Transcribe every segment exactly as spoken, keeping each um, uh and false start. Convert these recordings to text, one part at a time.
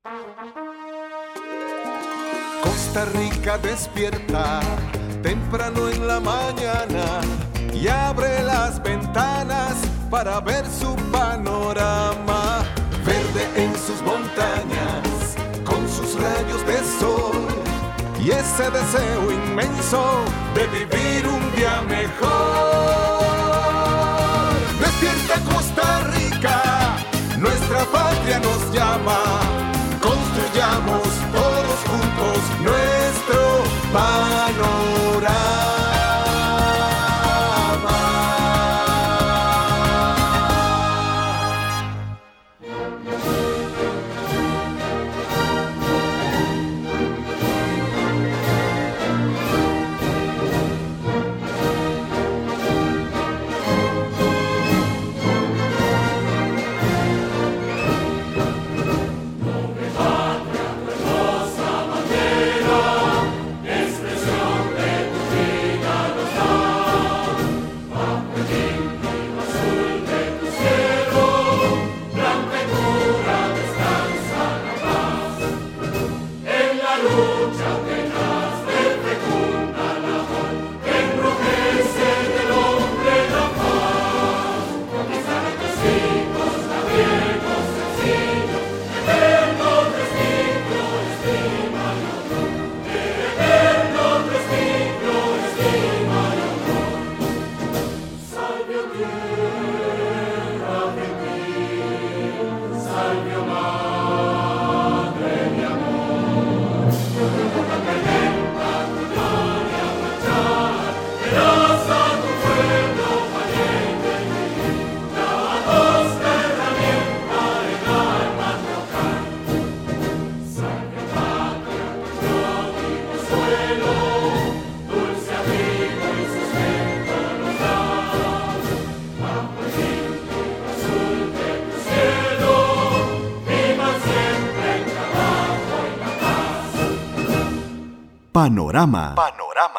Costa Rica despierta temprano en la mañana y abre las ventanas para ver su panorama. Verde en sus montañas, con sus rayos de sol y ese deseo inmenso de vivir un día mejor. Despierta Costa Rica, nuestra patria nos llama. Construyamos todos juntos nuestro panorama. Panorama. Panorama.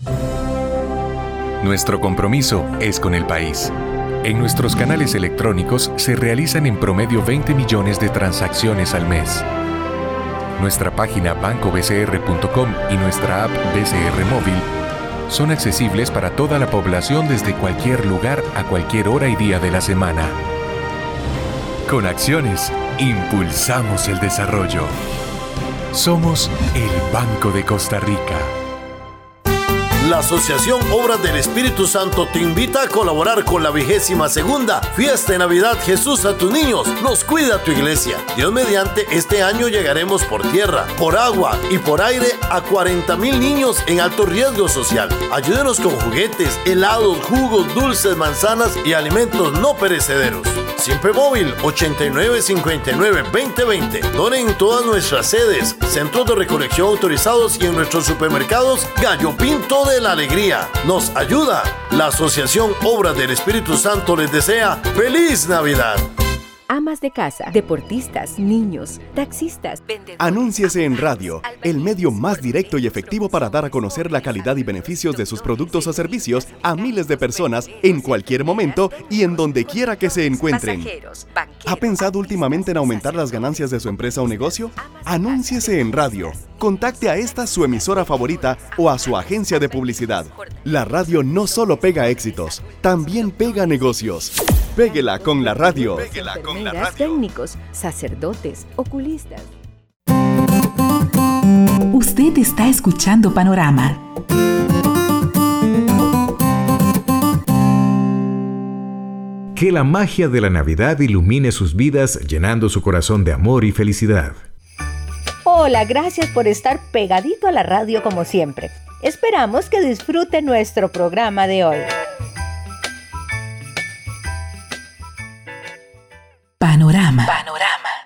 Nuestro compromiso es con el país. En nuestros canales electrónicos se realizan en promedio veinte millones de transacciones al mes. Nuestra página banco b c r punto com y nuestra app B C R Móvil son accesibles para toda la población desde cualquier lugar a cualquier hora y día de la semana. Con acciones, impulsamos el desarrollo. Somos el Banco de Costa Rica. La Asociación Obras del Espíritu Santo te invita a colaborar con la vigésima segunda Fiesta de Navidad Jesús a tus niños. Nos cuida tu iglesia. Dios mediante, este año llegaremos por tierra, por agua y por aire a cuarenta mil niños en alto riesgo social. Ayúdenos con juguetes, helados, jugos, dulces, manzanas y alimentos no perecederos. Siempre móvil ochenta y nueve cincuenta y nueve veinte veinte. Donen en todas nuestras sedes, centros de recolección autorizados y en nuestros supermercados Gallo Pinto de la Alegría. Nos ayuda. La Asociación Obras del Espíritu Santo les desea ¡Feliz Navidad! Amas de casa, deportistas, niños, taxistas, vendedores. Anúnciese en radio, el medio más directo y efectivo para dar a conocer la calidad y beneficios de sus productos o servicios a miles de personas en cualquier momento y en donde quiera que se encuentren. ¿Ha pensado últimamente en aumentar las ganancias de su empresa o negocio? Anúnciese en radio. Contacte a esta su emisora favorita o a su agencia de publicidad. La radio no solo pega éxitos, también pega negocios. Péguela con la radio. Péguela con la radio. Técnicos, sacerdotes, oculistas. Usted está escuchando Panorama. Que la magia de la Navidad ilumine sus vidas, llenando su corazón de amor y felicidad. Hola, gracias por estar pegadito a la radio como siempre. Esperamos que disfrute nuestro programa de hoy. Panorama. Panorama.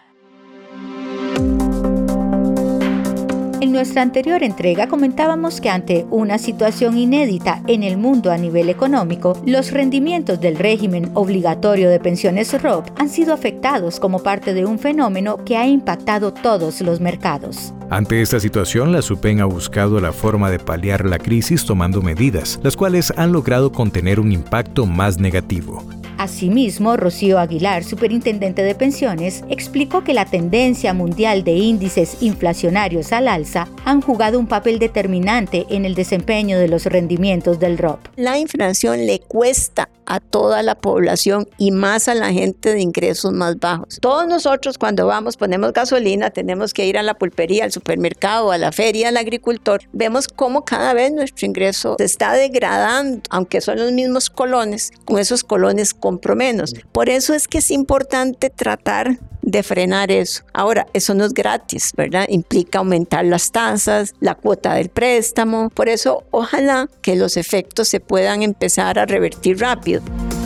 En nuestra anterior entrega comentábamos que ante una situación inédita en el mundo a nivel económico, los rendimientos del régimen obligatorio de pensiones R O P han sido afectados como parte de un fenómeno que ha impactado todos los mercados. Ante esta situación, la SUPEN ha buscado la forma de paliar la crisis tomando medidas, las cuales han logrado contener un impacto más negativo. Asimismo, Rocío Aguilar, superintendente de pensiones, explicó que la tendencia mundial de índices inflacionarios al alza han jugado un papel determinante en el desempeño de los rendimientos del R O P. La inflación le cuesta a toda la población y más a la gente de ingresos más bajos. Todos nosotros cuando vamos, ponemos gasolina, tenemos que ir a la pulpería, al supermercado, a la feria, al agricultor, vemos cómo cada vez nuestro ingreso se está degradando, aunque son los mismos colones, con esos colones compro menos. Por eso es que es importante tratar de frenar eso. Ahora, eso no es gratis, ¿verdad? Implica aumentar las tasas, la cuota del préstamo. Por eso, ojalá que los efectos se puedan empezar a revertir rápido.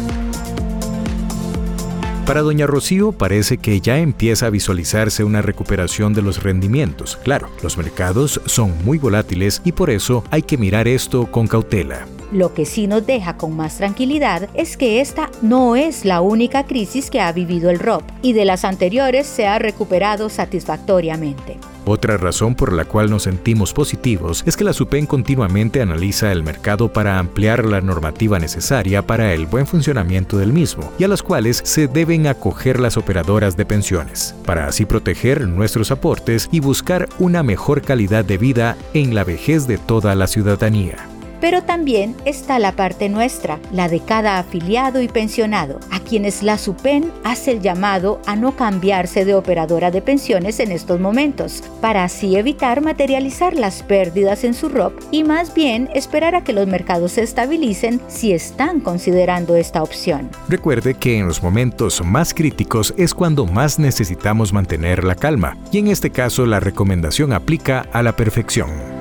Para doña Rocío parece que ya empieza a visualizarse una recuperación de los rendimientos. Claro, los mercados son muy volátiles y por eso hay que mirar esto con cautela. Lo que sí nos deja con más tranquilidad es que esta no es la única crisis que ha vivido el R O P y de las anteriores se ha recuperado satisfactoriamente. Otra razón por la cual nos sentimos positivos es que la SUPEN continuamente analiza el mercado para ampliar la normativa necesaria para el buen funcionamiento del mismo y a las cuales se deben acoger las operadoras de pensiones, para así proteger nuestros aportes y buscar una mejor calidad de vida en la vejez de toda la ciudadanía. Pero también está la parte nuestra, la de cada afiliado y pensionado, a quienes la SUPEN hace el llamado a no cambiarse de operadora de pensiones en estos momentos, para así evitar materializar las pérdidas en su R O P y más bien esperar a que los mercados se estabilicen si están considerando esta opción. Recuerde que en los momentos más críticos es cuando más necesitamos mantener la calma, y en este caso la recomendación aplica a la perfección.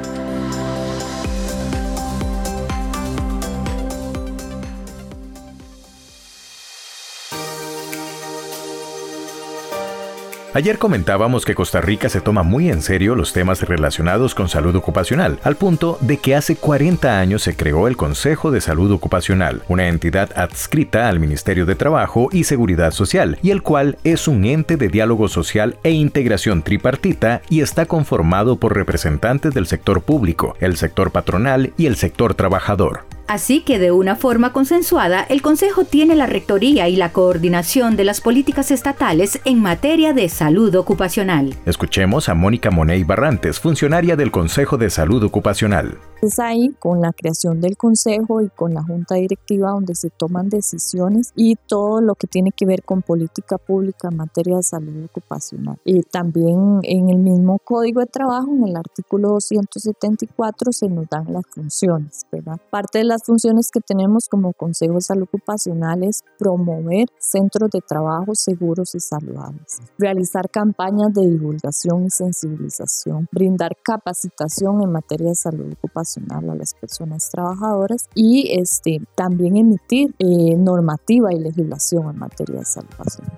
Ayer comentábamos que Costa Rica se toma muy en serio los temas relacionados con salud ocupacional, al punto de que hace cuarenta años se creó el Consejo de Salud Ocupacional, una entidad adscrita al Ministerio de Trabajo y Seguridad Social, y el cual es un ente de diálogo social e integración tripartita y está conformado por representantes del sector público, el sector patronal y el sector trabajador. Así que de una forma consensuada, el Consejo tiene la rectoría y la coordinación de las políticas estatales en materia de salud ocupacional. Escuchemos a Mónica Money Barrantes, funcionaria del Consejo de Salud Ocupacional. Es ahí con la creación del Consejo y con la Junta Directiva donde se toman decisiones y todo lo que tiene que ver con política pública en materia de salud ocupacional. Y también en el mismo Código de Trabajo, en el artículo doscientos setenta y cuatro, se nos dan las funciones, ¿verdad? Parte de las funciones que tenemos como Consejo de Salud Ocupacional es promover centros de trabajo seguros y saludables, realizar campañas de divulgación y sensibilización, brindar capacitación en materia de salud ocupacional a las personas trabajadoras y este, también emitir eh, normativa y legislación en materia de salud ocupacional.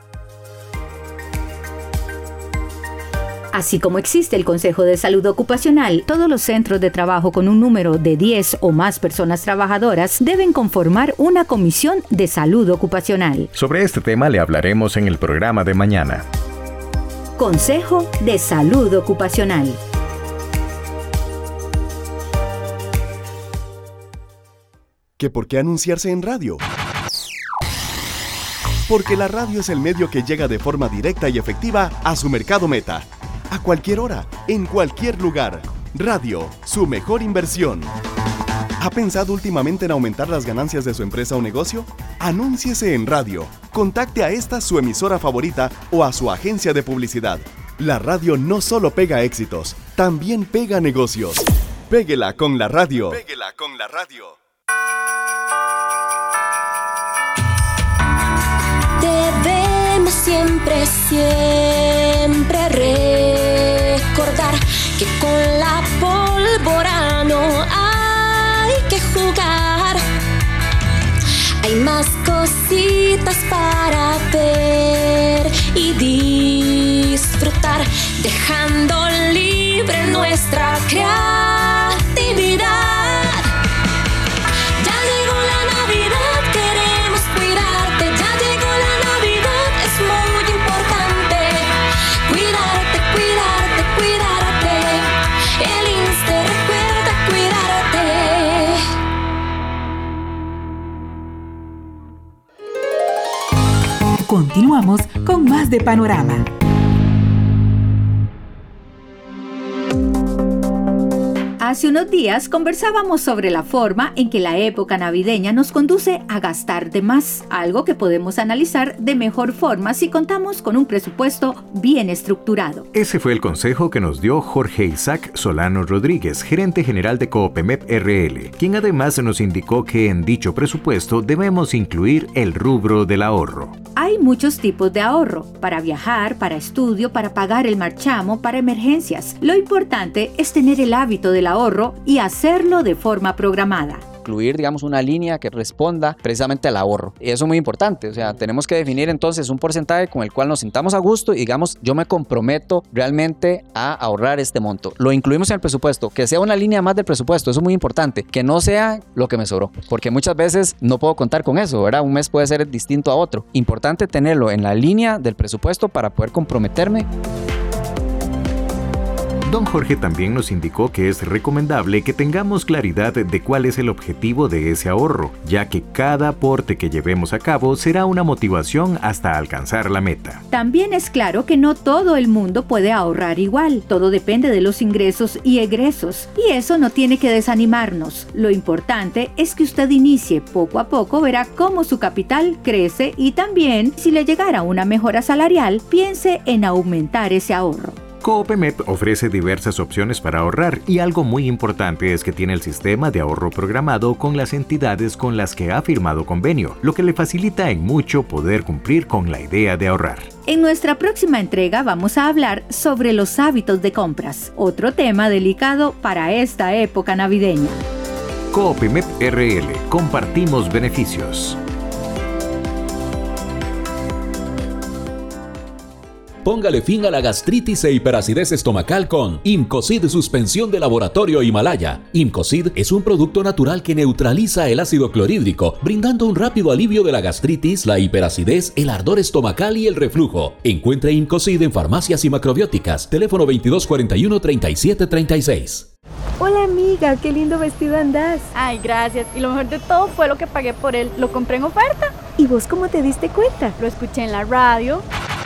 Así como existe el Consejo de Salud Ocupacional, todos los centros de trabajo con un número de diez o más personas trabajadoras deben conformar una comisión de salud ocupacional. Sobre este tema le hablaremos en el programa de mañana. Consejo de Salud Ocupacional. ¿Que por qué anunciarse en radio? Porque la radio es el medio que llega de forma directa y efectiva a su mercado meta. A cualquier hora, en cualquier lugar. Radio, su mejor inversión. ¿Ha pensado últimamente en aumentar las ganancias de su empresa o negocio? Anúnciese en radio. Contacte a esta su emisora favorita o a su agencia de publicidad. La radio no solo pega éxitos, también pega negocios. Péguela con la radio. Péguela con la radio. Debemos siempre, siempre recordar que con la pólvora no hay que jugar. Hay más cositas para ver y disfrutar, dejando libre nuestra creatividad. Ya llegó la Navidad, queremos cuidarte. Ya llegó la Navidad, es muy importante. Cuidarte, cuidarte, cuidarte. El INSSSTE recuerda cuidarte. Continuamos con más de Panorama. Hace unos días conversábamos sobre la forma en que la época navideña nos conduce a gastar de más, algo que podemos analizar de mejor forma si contamos con un presupuesto bien estructurado. Ese fue el consejo que nos dio Jorge Isaac Solano Rodríguez, gerente general de Coopemep R L, quien además nos indicó que en dicho presupuesto debemos incluir el rubro del ahorro. Hay muchos tipos de ahorro, para viajar, para estudio, para pagar el marchamo, para emergencias. Lo importante es tener el hábito del ahorro y hacerlo de forma programada. Incluir, digamos, una línea que responda precisamente al ahorro. Y eso es muy importante, o sea, tenemos que definir entonces un porcentaje con el cual nos sintamos a gusto y digamos, yo me comprometo realmente a ahorrar este monto. Lo incluimos en el presupuesto, que sea una línea más del presupuesto, eso es muy importante, que no sea lo que me sobró, porque muchas veces no puedo contar con eso, ¿verdad? Un mes puede ser distinto a otro. Importante tenerlo en la línea del presupuesto para poder comprometerme. Don Jorge también nos indicó que es recomendable que tengamos claridad de cuál es el objetivo de ese ahorro, ya que cada aporte que llevemos a cabo será una motivación hasta alcanzar la meta. También es claro que no todo el mundo puede ahorrar igual, todo depende de los ingresos y egresos, y eso no tiene que desanimarnos. Lo importante es que usted inicie poco a poco, verá cómo su capital crece y también, si le llegara una mejora salarial, piense en aumentar ese ahorro. Coopemep ofrece diversas opciones para ahorrar y algo muy importante es que tiene el sistema de ahorro programado con las entidades con las que ha firmado convenio, lo que le facilita en mucho poder cumplir con la idea de ahorrar. En nuestra próxima entrega vamos a hablar sobre los hábitos de compras, otro tema delicado para esta época navideña. Coopemep R L, compartimos beneficios. Póngale fin a la gastritis e hiperacidez estomacal con Imcocid Suspensión de Laboratorio Himalaya. Imcocid es un producto natural que neutraliza el ácido clorhídrico, brindando un rápido alivio de la gastritis, la hiperacidez, el ardor estomacal y el reflujo. Encuentre Imcocid en farmacias y macrobióticas. Teléfono veintidós cuarenta y uno, treinta y siete treinta y seis. Hola amiga, qué lindo vestido andás. Ay, gracias. Y lo mejor de todo fue lo que pagué por él. Lo compré en oferta. ¿Y vos cómo te diste cuenta? Lo escuché en la radio.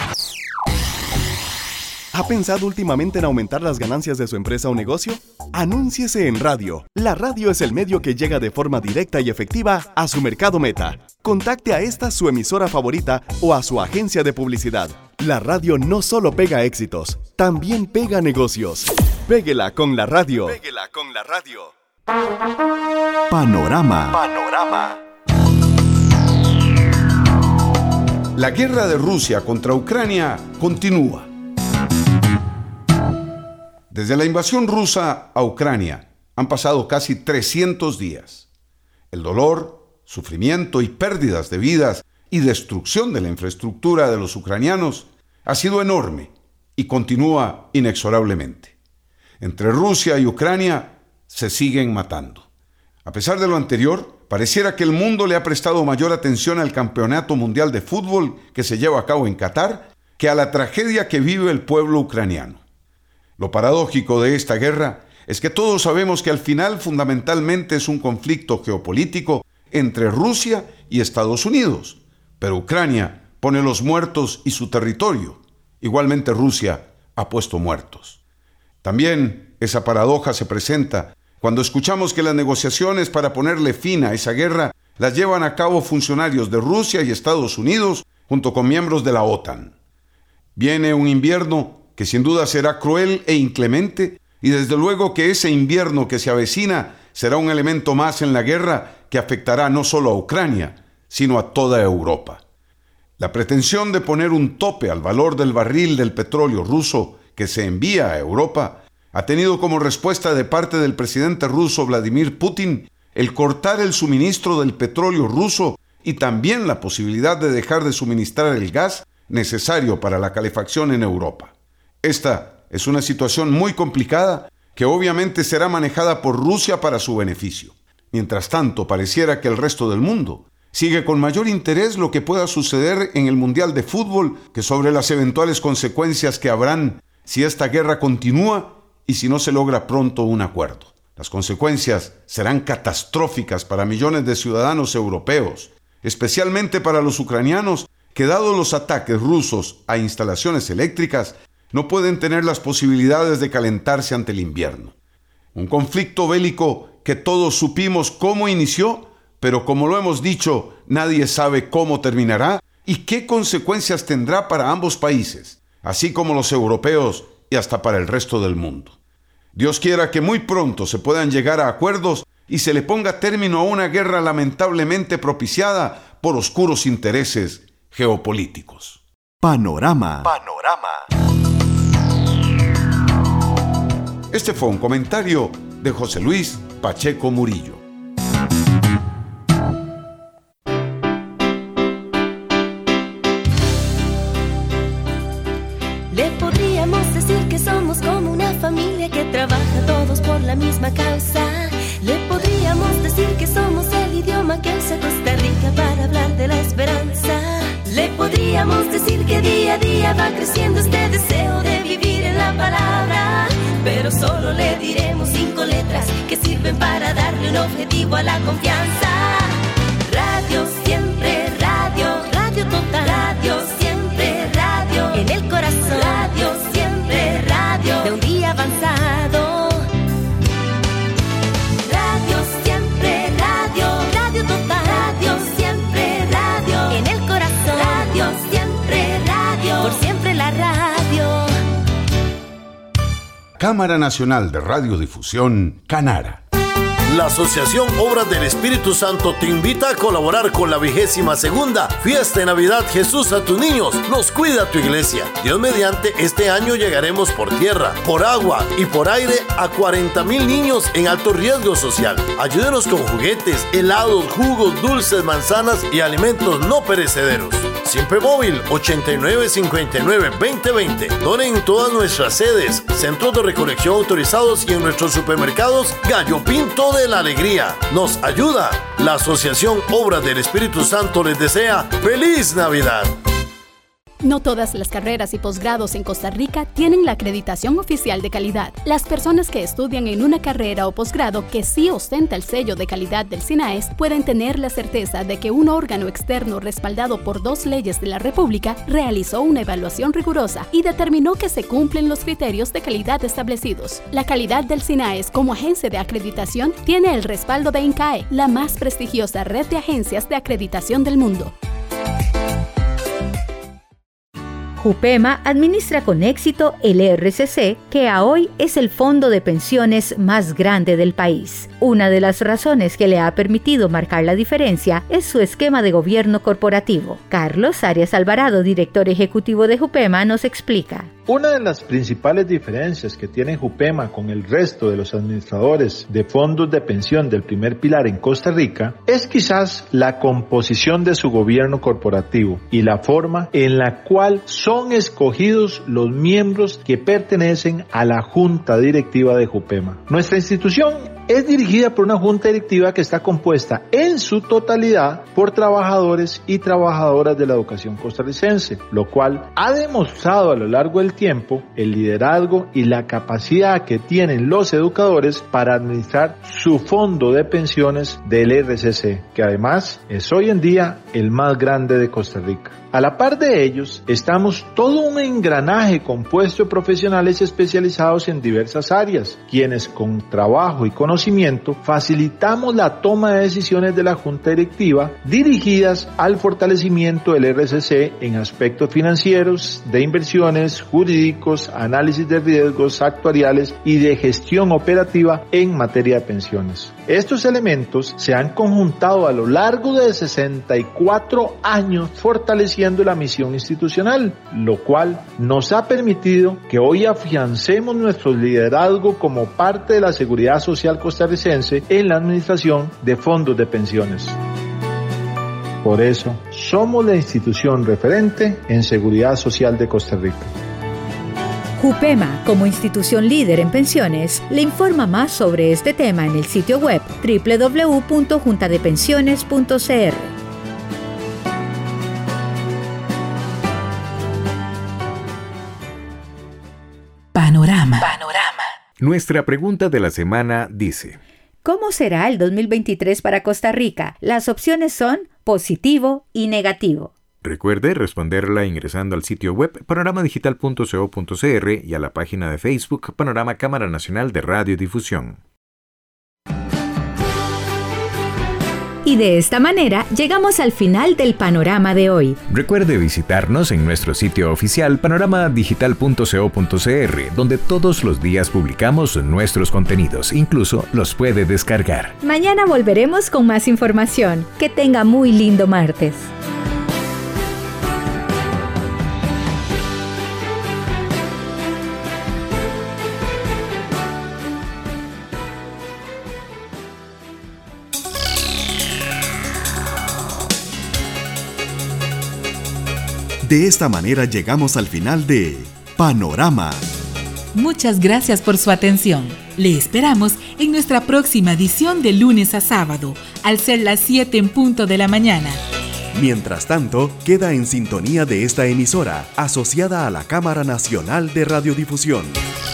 ¿Ha pensado últimamente en aumentar las ganancias de su empresa o negocio? Anúnciese en radio. La radio es el medio que llega de forma directa y efectiva a su mercado meta. Contacte a esta su emisora favorita o a su agencia de publicidad. La radio no solo pega éxitos, también pega negocios. Péguela con la radio. Péguela con la radio. Panorama. Panorama. La guerra de Rusia contra Ucrania continúa. Desde la invasión rusa a Ucrania han pasado casi trescientos días. El dolor, sufrimiento y pérdidas de vidas y destrucción de la infraestructura de los ucranianos ha sido enorme y continúa inexorablemente. Entre Rusia y Ucrania se siguen matando. A pesar de lo anterior, pareciera que el mundo le ha prestado mayor atención al Campeonato Mundial de Fútbol que se lleva a cabo en Qatar que a la tragedia que vive el pueblo ucraniano. Lo paradójico de esta guerra es que todos sabemos que al final fundamentalmente es un conflicto geopolítico entre Rusia y Estados Unidos, pero Ucrania pone los muertos y su territorio. Igualmente Rusia ha puesto muertos. También esa paradoja se presenta cuando escuchamos que las negociaciones para ponerle fin a esa guerra las llevan a cabo funcionarios de Rusia y Estados Unidos junto con miembros de la OTAN. Viene un invierno que sin duda será cruel e inclemente, y desde luego que ese invierno que se avecina será un elemento más en la guerra que afectará no solo a Ucrania, sino a toda Europa. La pretensión de poner un tope al valor del barril del petróleo ruso que se envía a Europa ha tenido como respuesta de parte del presidente ruso Vladimir Putin el cortar el suministro del petróleo ruso y también la posibilidad de dejar de suministrar el gas necesario para la calefacción en Europa. Esta es una situación muy complicada que obviamente será manejada por Rusia para su beneficio. Mientras tanto, pareciera que el resto del mundo sigue con mayor interés lo que pueda suceder en el Mundial de Fútbol que sobre las eventuales consecuencias que habrán si esta guerra continúa y si no se logra pronto un acuerdo. Las consecuencias serán catastróficas para millones de ciudadanos europeos, especialmente para los ucranianos que dados los ataques rusos a instalaciones eléctricas, no pueden tener las posibilidades de calentarse ante el invierno. Un conflicto bélico que todos supimos cómo inició, pero como lo hemos dicho, nadie sabe cómo terminará y qué consecuencias tendrá para ambos países, así como los europeos y hasta para el resto del mundo. Dios quiera que muy pronto se puedan llegar a acuerdos y se le ponga término a una guerra lamentablemente propiciada por oscuros intereses geopolíticos. Panorama. Panorama. Este fue un comentario de José Luis Pacheco Murillo. Le podríamos decir que somos como una familia que trabaja todos por la misma causa. Le podríamos decir que somos el idioma que usa Costa Rica para hablar de la esperanza. Le podríamos decir que día a día va creciendo este deseo de vivir en la palabra. Pero solo le diremos cinco letras que sirven para darle un objetivo a la confianza. Radio siempre, radio, radio total. Radio siempre, radio, en el corazón. Radio siempre, radio, de un día avanzado. Radio siempre, radio, radio total. Radio siempre, radio, en el corazón. Radio siempre, radio, por siempre la radio. Cámara Nacional de Radiodifusión, Canara. La Asociación Obras del Espíritu Santo te invita a colaborar con la vigésima segunda Fiesta de Navidad Jesús a tus niños. Nos cuida tu iglesia. Dios mediante, este año llegaremos por tierra, por agua y por aire a cuarenta mil niños en alto riesgo social. Ayúdenos con juguetes, helados, jugos, dulces, manzanas y alimentos no perecederos. Siempre móvil ochenta y nueve cincuenta y nueve veinte veinte. Donen en todas nuestras sedes, centros de recolección autorizados y en nuestros supermercados Gallo Pinto de la Alegría. Nos ayuda. La Asociación Obras del Espíritu Santo les desea ¡Feliz Navidad! No todas las carreras y posgrados en Costa Rica tienen la acreditación oficial de calidad. Las personas que estudian en una carrera o posgrado que sí ostenta el sello de calidad del SINAES pueden tener la certeza de que un órgano externo respaldado por dos leyes de la República realizó una evaluación rigurosa y determinó que se cumplen los criterios de calidad establecidos. La calidad del SINAES como agencia de acreditación tiene el respaldo de INCAE, la más prestigiosa red de agencias de acreditación del mundo. Jupema administra con éxito el E R C C, que a hoy es el fondo de pensiones más grande del país. Una de las razones que le ha permitido marcar la diferencia es su esquema de gobierno corporativo. Carlos Arias Alvarado, director ejecutivo de Jupema, nos explica. Una de las principales diferencias que tiene Jupema con el resto de los administradores de fondos de pensión del primer pilar en Costa Rica es quizás la composición de su gobierno corporativo y la forma en la cual son escogidos los miembros que pertenecen a la junta directiva de Jupema. Nuestra institución es dirigida por una junta directiva que está compuesta en su totalidad por trabajadores y trabajadoras de la educación costarricense, lo cual ha demostrado a lo largo del tiempo el liderazgo y la capacidad que tienen los educadores para administrar su fondo de pensiones del E R C C, que además es hoy en día el más grande de Costa Rica. A la par de ellos, estamos todo un engranaje compuesto de profesionales especializados en diversas áreas, quienes con trabajo y conocimiento facilitamos la toma de decisiones de la Junta Directiva dirigidas al fortalecimiento del E R C C en aspectos financieros, de inversiones, jurídicos, análisis de riesgos actuariales y de gestión operativa en materia de pensiones. Estos elementos se han conjuntado a lo largo de sesenta y cuatro años fortaleciendo la misión institucional, lo cual nos ha permitido que hoy afiancemos nuestro liderazgo como parte de la seguridad social costarricense en la administración de fondos de pensiones. Por eso, somos la institución referente en seguridad social de Costa Rica. Jupema, como institución líder en pensiones, le informa más sobre este tema en el sitio web doble u doble u doble u punto junta de pensiones punto c r. Panorama. Panorama. Nuestra pregunta de la semana dice: ¿cómo será el dos mil veintitrés para Costa Rica? Las opciones son positivo y negativo. Recuerde responderla ingresando al sitio web panorama digital punto co punto cr y a la página de Facebook Panorama Cámara Nacional de Radiodifusión. Y de esta manera llegamos al final del panorama de hoy. Recuerde visitarnos en nuestro sitio oficial panorama digital punto co punto cr, donde todos los días publicamos nuestros contenidos, incluso los puede descargar. Mañana volveremos con más información. Que tenga muy lindo martes. De esta manera llegamos al final de Panorama. Muchas gracias por su atención. Le esperamos en nuestra próxima edición de lunes a sábado, al ser las siete en punto de la mañana. Mientras tanto, queda en sintonía de esta emisora, asociada a la Cámara Nacional de Radiodifusión.